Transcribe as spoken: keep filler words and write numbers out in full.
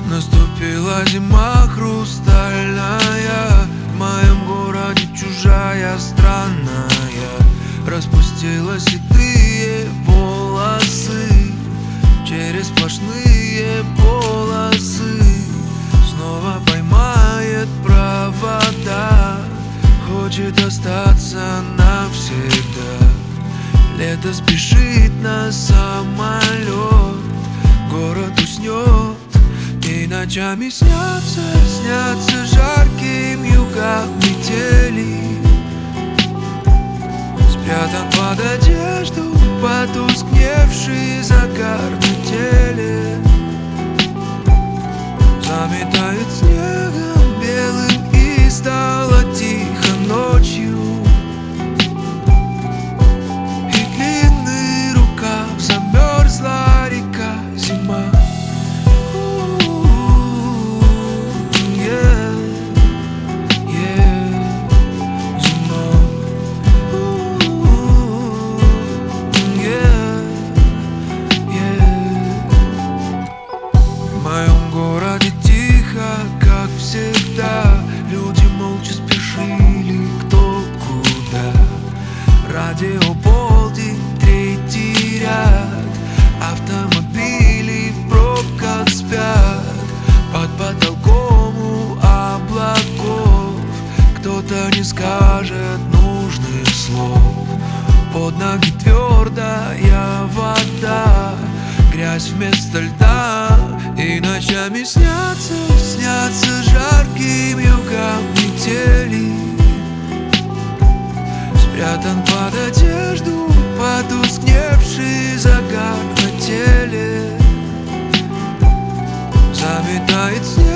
Наступила зима хрустальная, в моем городе чужая, странная. Распустила седые волосы через сплошные полосы. Снова поймает провода, хочет остаться навсегда. Лето спешит на самолет, город уснет, и ночами снятся, снятся жарким югам метели. Спрятан под одежду потускневший загар на теле. Заметает снегом белым, и стало тихо ночью. И длинный рукав, замерзла река, зима. Как всегда, люди молча спешили кто куда. Радио полдень, третий ряд, автомобили в пробках спят. Под потолком у облаков кто-то не скажет нужных слов. Под ноги твердая вода, грязь вместо льда. И ночами снятся, снятся жарким югам метели. Спрятан под одежду потускневший загар на теле. Заметает снег